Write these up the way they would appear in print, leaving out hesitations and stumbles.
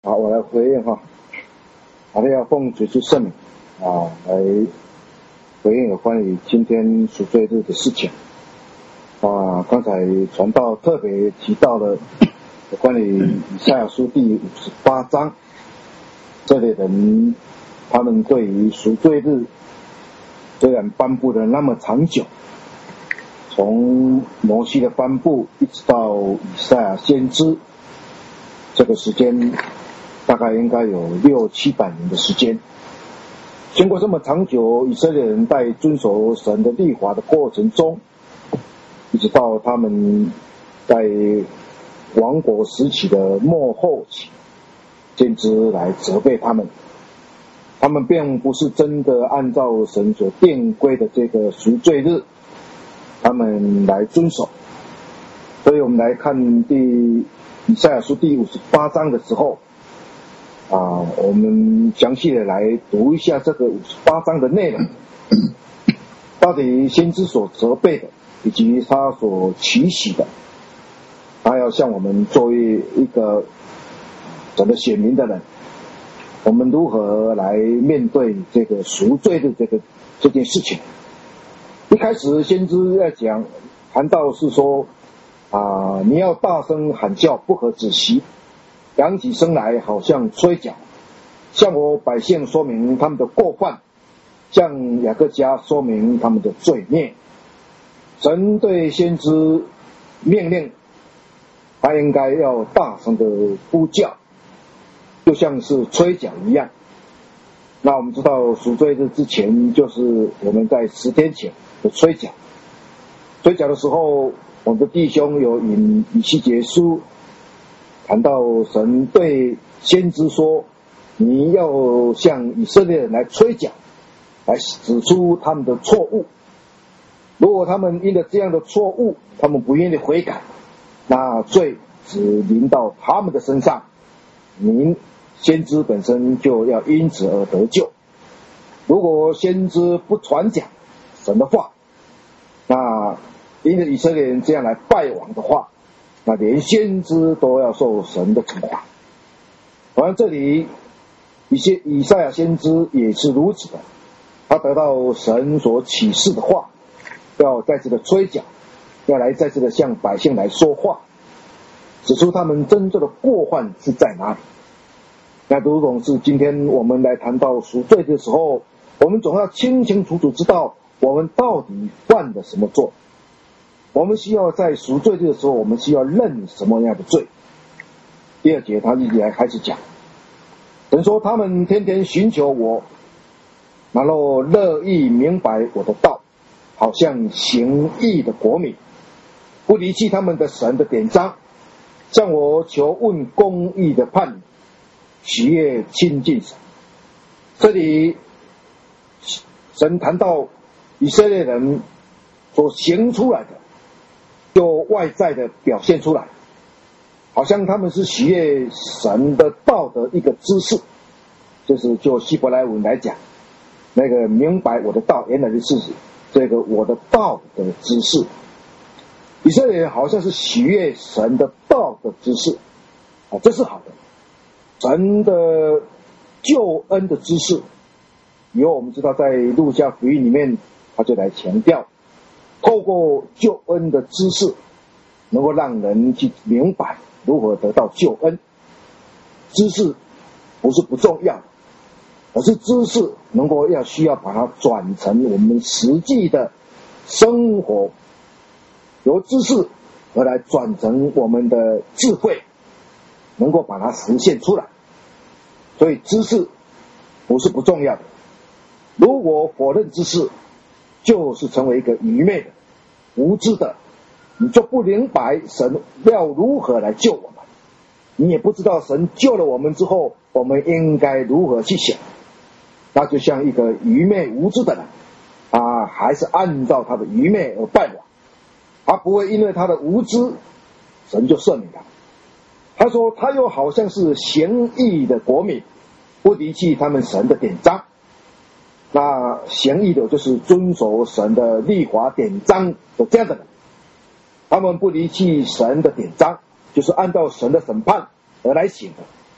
好，我来回应哈，要奉主之圣名来回应有关于今天赎罪日的事情刚才传道特别提到了有关于以赛亚书第58章，这类人他们对于赎罪日虽然颁布的那么长久，从摩西的颁布一直到以赛亚先知，这个时间大概应该有600-700年的时间。经过这么长久，以色列人在遵守神的律法的过程中，一直到他们在王国时期的末后期，先知来责备他们，他们并不是真的按照神所定规的这个赎罪日他们来遵守。所以我们来看以赛亚书第58章的时候我们详细的来读一下这个58章的内容，到底先知所责备的以及他所期许的，他要向我们作为一个整个显明的人，我们如何来面对这个赎罪的这件事情。一开始先知在谈到是说你要大声喊叫，不可止息，扬起声来，好像吹角，向我百姓说明他们的过犯，向雅各家说明他们的罪孽。神对先知命令，他应该要大声的呼叫，就像是吹角一样。那我们知道赎罪日之前，就是我们在10天前的吹角。吹角的时候，我们的弟兄有引以西结书谈到神对先知说，你要向以色列人来吹角，来指出他们的错误。如果他们因了这样的错误，他们不愿意悔改，那罪只临到他们的身上，先知本身就要因此而得救。如果先知不传讲神的话，那因着以色列人这样来败亡的话，那连先知都要受神的惩罚。而这里以赛亚先知也是如此的，他得到神所启示的话，要再次的吹角，要来再次的向百姓来说话，指出他们真正的过犯是在哪里。那如同是今天我们来谈到赎罪的时候，我们总要清清楚楚知道我们到底犯了什么罪。我们需要在赎罪的时候，我们需要认什么样的罪。第2节他一直来开始讲，神说他们天天寻求我，然后乐意明白我的道，好像行义的国民，不离弃他们的神的典章，向我求问公义的判，喜悦亲近神。这里神谈到以色列人所行出来的，就外在的表现出来，好像他们是喜悦神的道的一个姿势，就是就希伯来文来讲，那个明白我的道，原来是这个我的道的姿势。以色列人好像是喜悦神的道的姿势这是好的。神的救恩的姿势，以后我们知道在路加福音里面他就来强调，透过救恩的知识能够让人去明白如何得到救恩。知识不是不重要，而是知识能够需要把它转成我们实际的生活，由知识而来转成我们的智慧，能够把它实现出来。所以知识不是不重要的，如果否认知识，就是成为一个愚昧的无知的，你就不明白神要如何来救我们，你也不知道神救了我们之后我们应该如何去想。那就像一个愚昧无知的人还是按照他的愚昧而败亡，他不会因为他的无知神就赦免他。他说他又好像是行义的国民，不离弃他们神的典章。那行义的就是遵守神的律法典章的这样的人，他们不离弃神的典章，就是按照神的审判而来行的。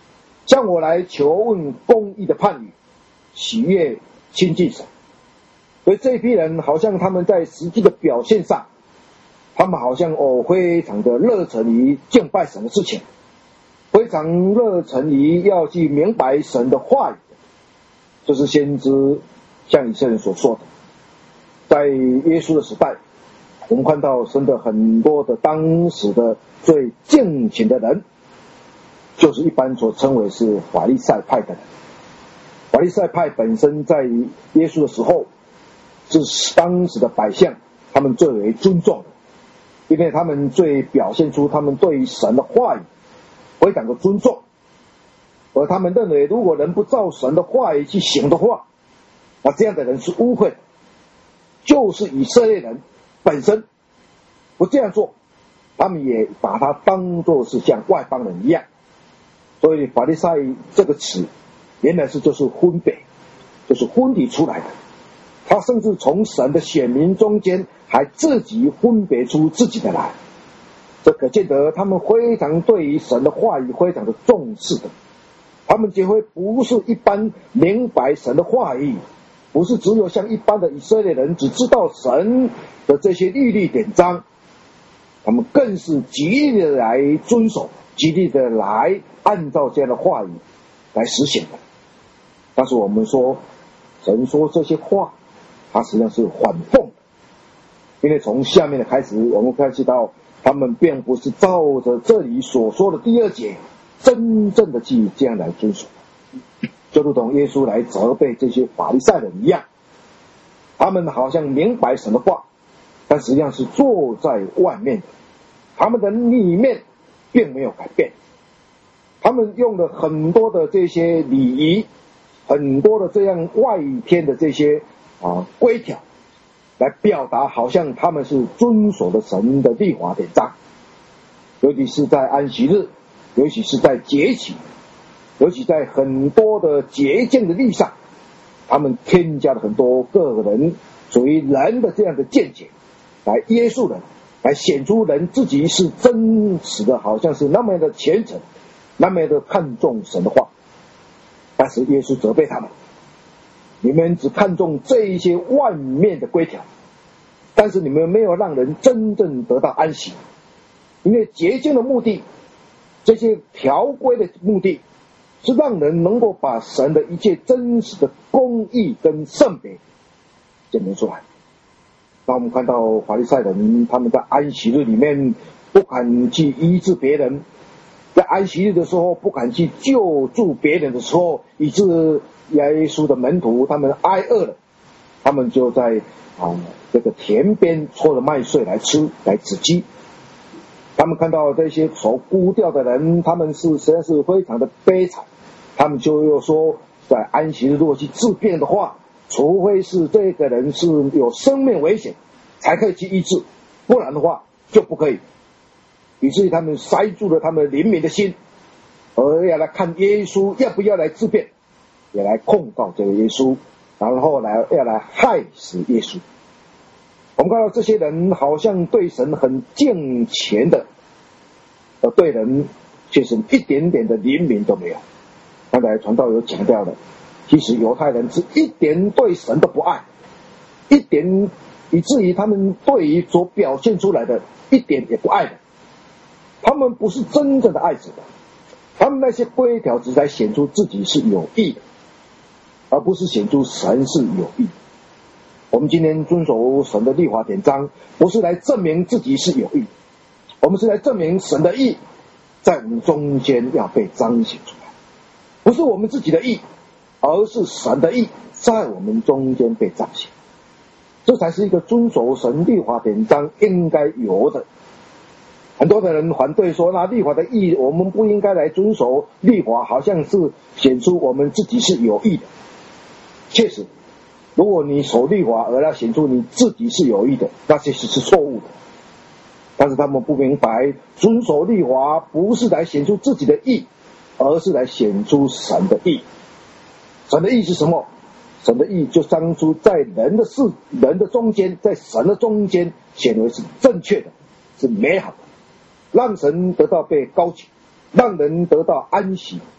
向我来求问公义的判语，喜悦亲近神。所以这批人好像他们在实际的表现上，他们好像非常的热忱于敬拜神的事情，非常热忱于要去明白神的话语。这是先知向以色列人所说的。在耶稣的时代，我们看到神的很多的当时的最敬虔的人，就是一般所称为是法利赛派的人。法利赛派本身在耶稣的时候，是当时的百姓他们最为尊重的，因为他们最表现出他们对于神的话语非常的尊重，而他们认为如果人不照神的话语去行的话，那这样的人是污秽的。就是以色列人本身不这样做，他们也把它当作是像外邦人一样。所以法利赛这个词原来就是分别，就是分离出来的。他甚至从神的选民中间还自己分别出自己的来，这可见得他们非常对于神的话语非常的重视的。他们绝非不是一般明白神的话语，不是只有像一般的以色列人只知道神的这些律例典章，他们更是极力的来遵守，极力的来按照这样的话语来实行的。但是我们说神说这些话，它实际上是反讽的，因为从下面的开始我们看到他们并不是照着这里所说的第二节真正的去这样来遵守，就如同耶稣来责备这些法利赛人一样，他们好像明白神的话，但实际上是坐在外面的，他们的里面并没有改变。他们用了很多的这些礼仪，很多的这样外天的这些规条，来表达好像他们是遵守了神的律法典章，尤其是在安息日，尤其是在节期，尤其在很多的节庆的律上，他们添加了很多个人属于人的这样的见解，来约束人，来显出人自己是真实的，好像是那么的虔诚，那么的看重神的话。但是耶稣责备他们，你们只看重这一些外面的规条，但是你们没有让人真正得到安息。因为洁净的目的，这些条规的目的，是让人能够把神的一切真实的公义跟圣别证明出来。那我们看到法利赛人他们在安息日里面不敢去医治别人，在安息日的时候不敢去救助别人的时候，以致耶稣的门徒他们挨饿了，他们就在这个田边搓了麦穗来吃，来止饥。他们看到这些受孤掉的人，他们是实在是非常的悲惨，他们就又说，在安息日如果去治病的话，除非是这个人是有生命危险才可以去医治，不然的话就不可以。以至于他们塞住了他们灵敏的心，而要来看耶稣要不要来治病，也来控告这个耶稣，然后要来害死耶稣。我们看到这些人好像对神很敬虔的，而对人却是一点点的灵敏都没有。刚才传道有强调的，其实犹太人是一点对神都不爱，一点，以至于他们对于所表现出来的一点也不爱的。他们不是真正的爱子的，他们那些规条只在显出自己是有益的，而不是显出神是有益的。我们今天遵守神的律法典章，不是来证明自己是有益，我们是来证明神的义在我们中间要被彰显出来，不是我们自己的义，而是神的义在我们中间被彰显。这才是一个遵守神律法典章应该有的。很多的人反对说，那律法的义我们不应该来遵守律法，好像是显出我们自己是有益的。确实，如果你守律法而要显出你自己是有益的，那其实是错误的。但是他们不明白，遵守律法不是来显出自己的义，而是来显出神的义。神的义是什么？神的义就彰出在人的中间，在神的中间显为是正确的，是美好的，让神得到被高举，让人得到安息，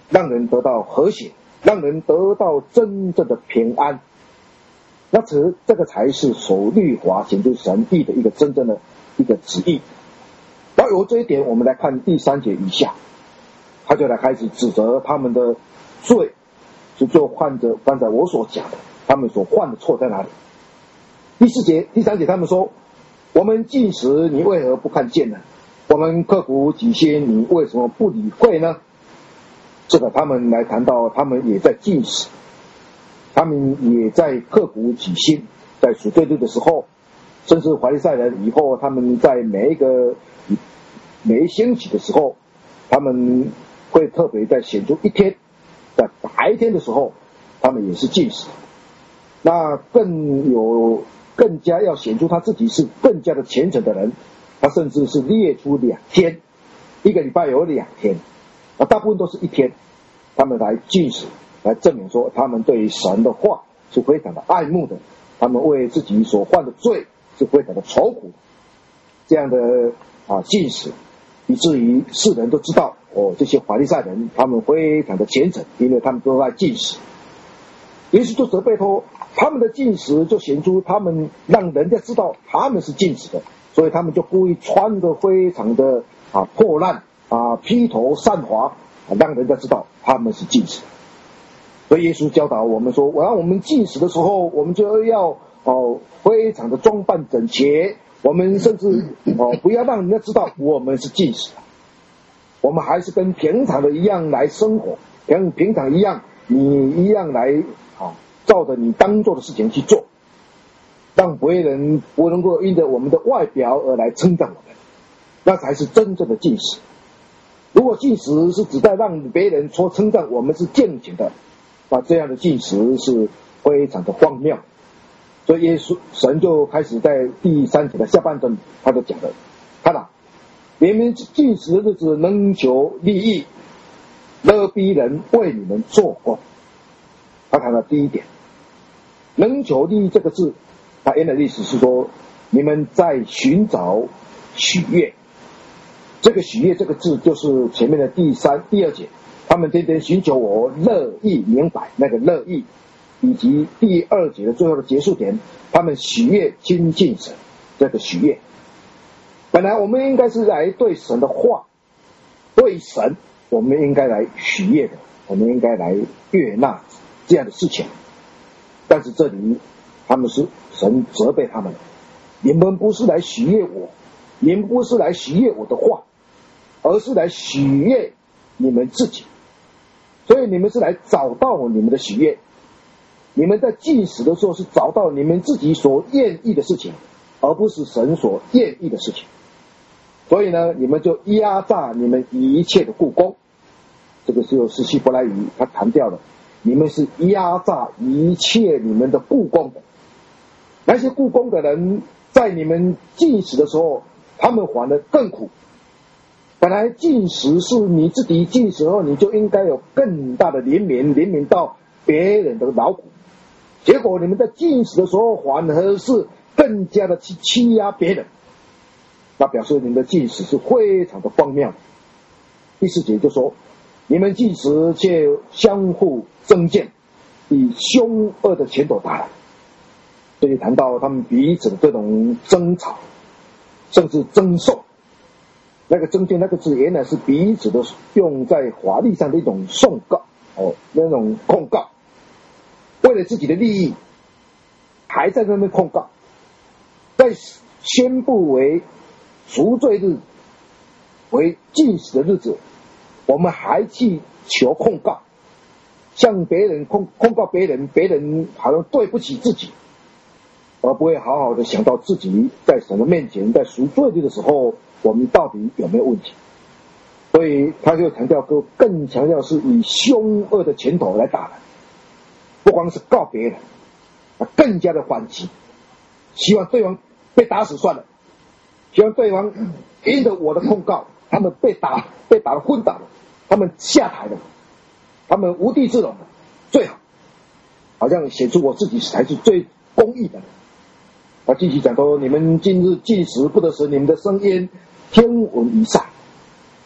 让人得到和谐，让人得到真正的平安。那这个才是守律法显出神意的一个真正的一个旨意。要由这一点，我们来看第3节以下，他就来开始指责他们的罪，就犯在我所讲的，他们所犯的错在哪里？第3节他们说，我们禁食，你为何不看见呢？我们刻苦己心，你为什么不理会呢？这个他们来谈到，他们也在禁食，他们也在刻苦己心，在赎罪日的时候，甚至法利赛人以后，他们在每一星期的时候，他们会特别在显出一天，在白天的时候，他们也是禁食。那更加要显出他自己是更加的虔诚的人，他甚至是列出2天，一个礼拜有2天，大部分都是1天，他们来禁食，来证明说他们对神的话是非常的爱慕的，他们为自己所犯的罪是非常的愁苦。这样的禁食，以至于世人都知道这些法利赛人他们非常的虔诚，因为他们都在禁食。耶稣就责备说，他们的禁食就显出他们让人家知道他们是禁食的，所以他们就故意穿得非常的破烂披头散发，让人家知道他们是禁食的。所以耶稣教导我们说，让我们禁食的时候，我们就要非常的装扮整洁，我们甚至不要让人家知道我们是禁食的，我们还是跟平常的一样来生活，跟平常一样，你一样来照着你当做的事情去做，让别人不能够因着我们的外表而来称赞我们，那才是真正的禁食。如果禁食是指在让别人说称赞我们是敬虔的，那这样的禁食是非常的荒谬。所以耶稣神就开始在第3节的下半段，他就讲了，看了你们禁食的日子能求利益，勒逼人为你们做工。他谈到第1点，能求利益这个字，他原来的意思是说，你们在寻找喜悦。这个喜悦这个字就是前面的第2节，他们天天寻求我，乐意明白那个乐意，以及第2节的最后的结束点，他们喜悦亲近神，这个喜悦。本来我们应该是来对神的话，对神我们应该来喜悦的，我们应该来悦纳这样的事情。但是这里他们是神责备他们，你们不是来喜悦我，你们不是来喜悦我的话，而是来喜悦你们自己。所以你们是来找到你们的喜悦，你们在禁食的时候是找到你们自己所愿意的事情，而不是神所愿意的事情。所以呢，你们就压榨你们一切的雇工。这个就是希伯来语他谈掉了，你们是压榨一切你们的雇工的。那些雇工的人在你们禁食的时候，他们还得更苦。本来禁食是你自己禁食后，你就应该有更大的怜悯到别人的劳苦，结果你们在禁食的时候反而是更加的去欺压别人，那表示你们的禁食是非常的荒谬。第4节就说，你们禁食却相互争辩，以凶恶的拳头打来。这里谈到他们彼此的这种争吵，甚至争讼。那个争辩那个字原来是彼此的用在法律上的一种讼告，那种控告，为了自己的利益还在那边控告。在宣布为赎罪日为禁食的日子，我们还去求控告，向别人控告别人，别人好像对不起自己，而不会好好的想到自己在神的面前，在赎罪日的时候我们到底有没有问题。所以他就强调，更强调是以凶恶的拳头来打人，不光是告别人，更加的反击，希望对方被打死算了，希望对方因着我的控告，他们被打得昏倒了，他们下台了，他们无地自容了，最好好像显出我自己才是最公义的。他继续讲说，你们今日禁食，不得使你们的声音天闻以上。如果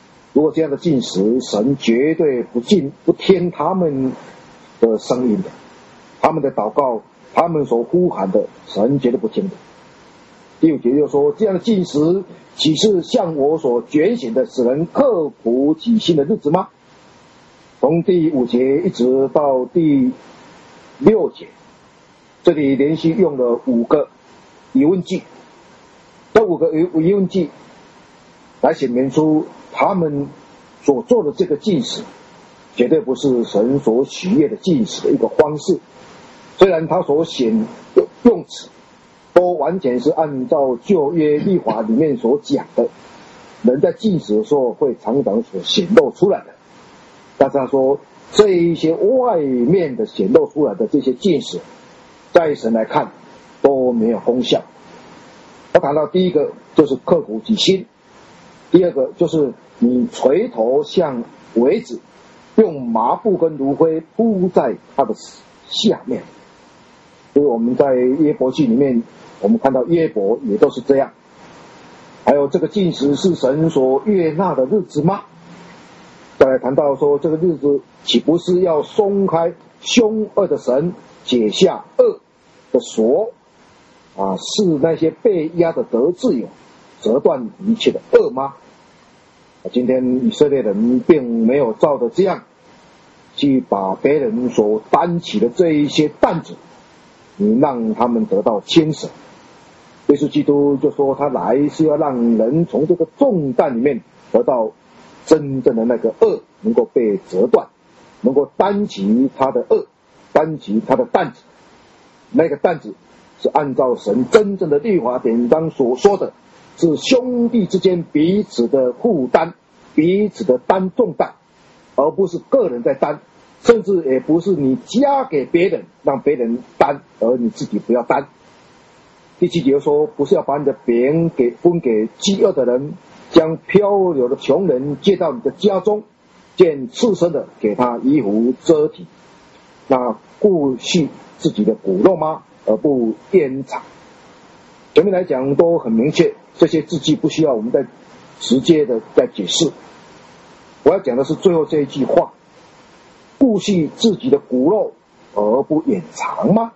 过这样的禁食，神绝对不听他们的声音的，他们的祷告，他们所呼喊的，神绝对不听的。第5节就说，这样的禁食岂是像我所拣选的使人刻苦己心的日子吗？从第5节一直到第6节，这里连续用了5个疑问句，这5个疑问句来显明出他们所做的这个禁食绝对不是神所喜悦的禁食的一个方式。虽然他所选用词都完全是按照旧约律法里面所讲的，人在禁食的时候会常常所显露出来的，但是他说这一些外面的显露出来的这些禁食，在神来看都没有功效。他谈到第一个就是刻苦己心，第二个就是你垂头向苇子，用麻布跟炉灰铺在他的下面。所以我们在约伯记里面，我们看到约伯也都是这样。还有这个禁食是神所悦纳的日子吗？再来谈到说，这个日子岂不是要松开凶恶的神，解下恶的锁是那些被压的得自由，折断一切的恶吗？今天以色列人并没有照着这样去把别人所担起的这一些担子，你让他们得到轻省。耶稣基督就说他来是要让人从这个重担里面得到真正的那个恶能够被折断，能够担起他的恶，担起他的担子。那个担子是按照神真正的律法典章所说的，是兄弟之间彼此的负担，彼此的担重担，而不是个人在担，甚至也不是你加给别人让别人担，而你自己不要担。第7节说，不是要把你的饼分给饥饿的人，将漂流的穷人接到你的家中，见赤身的给他衣服遮体，那顾惜自己的骨肉吗？而不延长。前面来讲都很明确，这些字句不需要我们再直接的再解释。我要讲的是最后这一句话，顾惜自己的骨肉而不掩藏吗？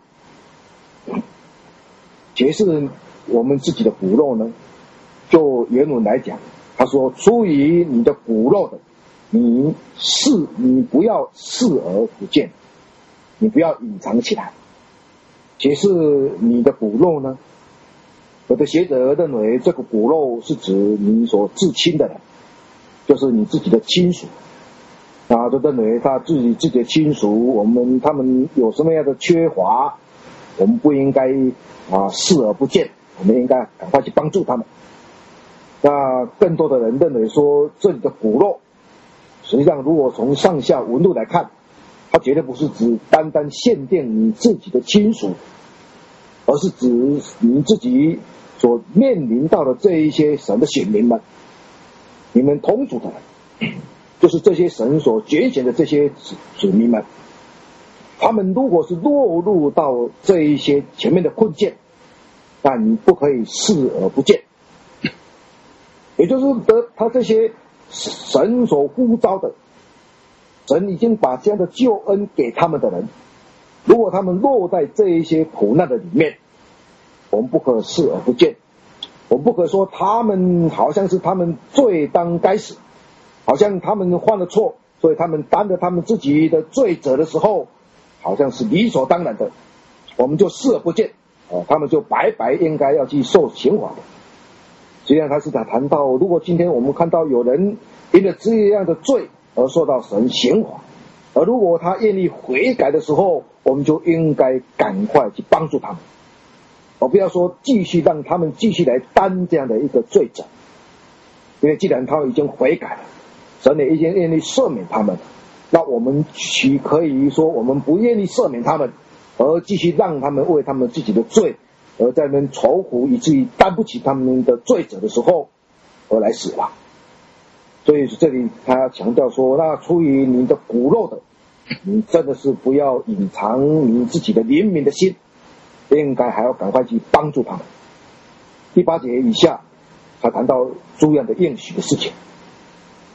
解释我们自己的骨肉呢，就原文来讲，他说出于你的骨肉的，你不要视而不见，你不要隐藏起来。解释你的骨肉呢，有的学者认为这个骨肉是指你所至亲的人，就是你自己的亲属，就认为他自己的亲属他们有什么样的缺乏，我们不应该视而不见，我们应该赶快去帮助他们。那更多的人认为说，这里的骨肉实际上如果从上下文路来看，它绝对不是指单单限定你自己的亲属，而是指你自己所面临到的这一些神的选民们，你们同族的人，就是这些神所拣选的这些子民们，他们如果是落入到这一些前面的困境，那你不可以视而不见。也就是他这些神所呼召的，神已经把这样的救恩给他们的人，如果他们落在这一些苦难的里面，我们不可视而不见。我们不可说他们好像是他们罪当该死，好像他们犯了错，所以他们担着他们自己的罪责的时候，好像是理所当然的，我们就视而不见，他们就白白应该要去受刑罚的。实际上他是谈到，如果今天我们看到有人因着这样的罪而受到神刑罚，而如果他愿意悔改的时候，我们就应该赶快去帮助他们，而不要说继续让他们继续来担这样的一个罪责。因为既然他们已经悔改了，神也已经愿意赦免他们，那我们岂可以说我们不愿意赦免他们，而继续让他们为他们自己的罪而在那边愁苦，以至于担不起他们的罪责的时候而来死亡。所以这里他要强调说，那出于你的骨肉的，你真的是不要隐藏你自己的怜悯的心，应该还要赶快去帮助他们。第8节以下他谈到诸样的应许的事情，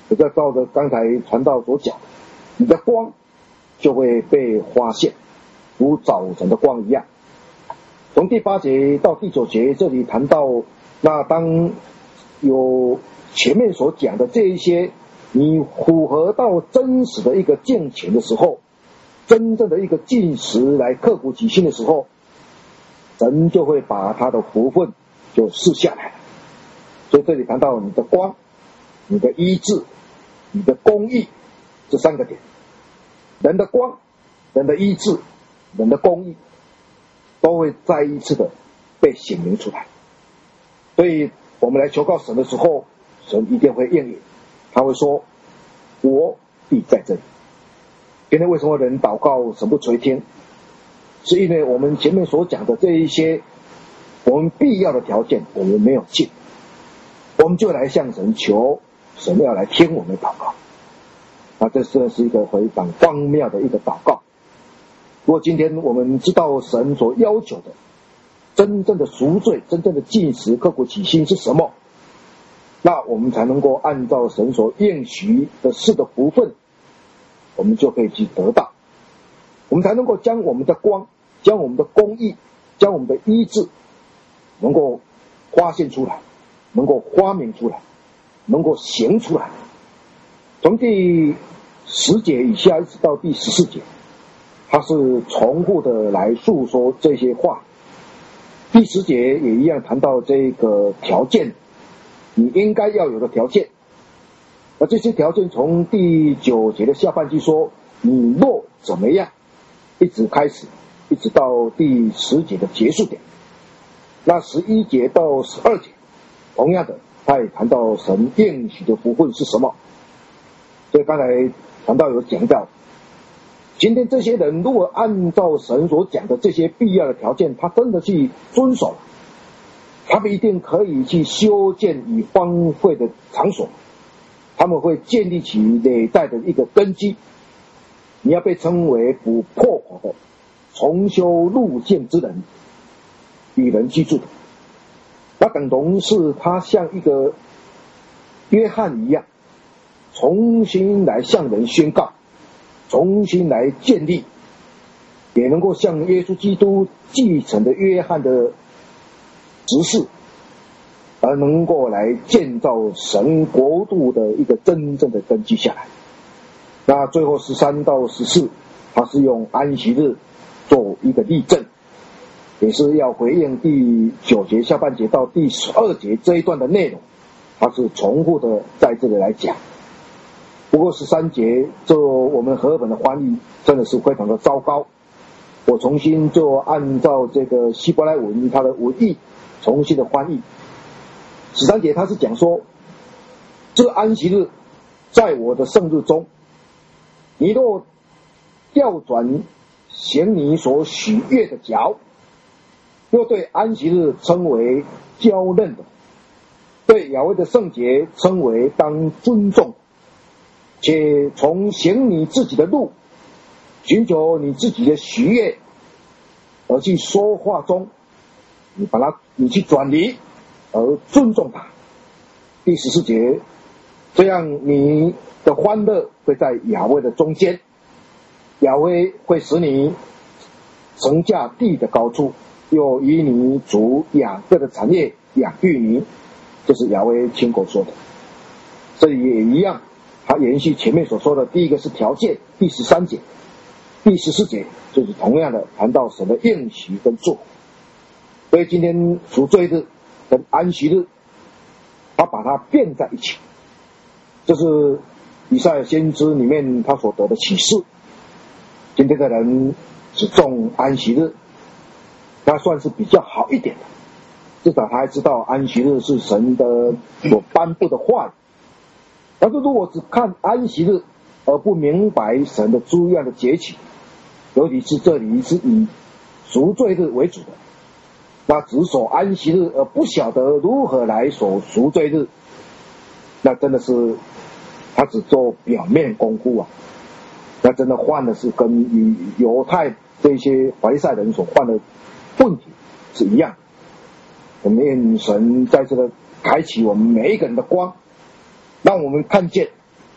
也就照着刚才传道所讲，你的光就会被发现，如早晨的光一样。从第8节到第9节，这里谈到，那当有前面所讲的这一些，你符合到真实的一个敬虔的时候，真正的一个禁食来刻苦己心的时候，神就会把他的福分就赐下来了。所以这里谈到你的光、你的医治、你的公义这3个点，人的光、人的医治、人的公义，都会再一次的被显明出来。所以我们来求告神的时候，神一定会应允，他会说我必在这里。今天为什么人祷告神不垂听，是因为我们前面所讲的这一些我们必要的条件我们没有尽，我们就来向神求，神要来听我们的祷告。那这是一个非常荒谬的一个祷告。如果今天我们知道神所要求的真正的赎罪、真正的禁食、刻苦己心是什么，那我们才能够按照神所应许的事的福分，我们就可以去得到，我们才能够将我们的光、将我们的公义、将我们的医治能够发现出来，能够发明出来，能够行出来。从第10节以下一直到第14节，他是重复的来诉说这些话。第10节也一样谈到这个条件，你应该要有的条件。而这些条件从第9节的下半句说你若怎么样，一直开始，一直到第10节的结束点。那11节到12节同样的，他也谈到神应许的福分是什么。所以刚才传道有讲到，今天这些人如果按照神所讲的这些必要的条件，他真的去遵守，他们一定可以去修建已荒废的场所，他们会建立起累代的一个根基。你要被称为不破坏的重修路建之人，与人居住的，那等同是他像一个约翰一样，重新来向人宣告，重新来建立，也能够像耶稣基督继承的约翰的执事，而能够来建造神国度的一个真正的根基下来。那最后13到14，他是用安息日做一个例证，也是要回应第9节下半节到第12节这一段的内容，他是重复的在这里来讲。不过13节就我们和合本的翻译真的是非常的糟糕，我重新就按照这个希伯来文它的文意重新的翻译。13节他是讲说，这个安息日在我的圣日中，你若调转行你所许悦的脚，又对安息日称为骄嫩的，对亚威的圣节称为当尊重，且从行你自己的路，寻求你自己的喜悦，而去说话中，你去转离而尊重他。第14节，这样你的欢乐会在亚威的中间，亚威会使你乘驾地的高处，又以你主雅各的产业养育你，这是亚威亲口说的。这里也一样，他延续前面所说的，第一个是条件，第13节，第14节就是同样的谈到神的应许跟做。所以今天赎罪日跟安息日，他把它变在一起，这是以赛亚先知里面他所得的启示。今天的人只重安息日，那算是比较好一点的，至少他还知道安息日是神的所颁布的话语。但是如果只看安息日而不明白神的诸样的节期，尤其是这里是以赎罪日为主的，那只守安息日而不晓得如何来守赎罪日，那真的是他只做表面功夫啊，那真的犯的是跟与犹太这些法利赛人所犯的问题是一样。我们愿神在这个开启我们每一个人的光，让我们看见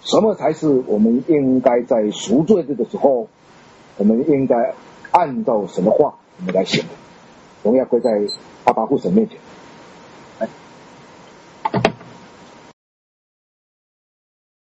什么才是我们应该在赎罪日的时候，我们应该按照神的话我们来行的，荣耀归在阿爸父神面前。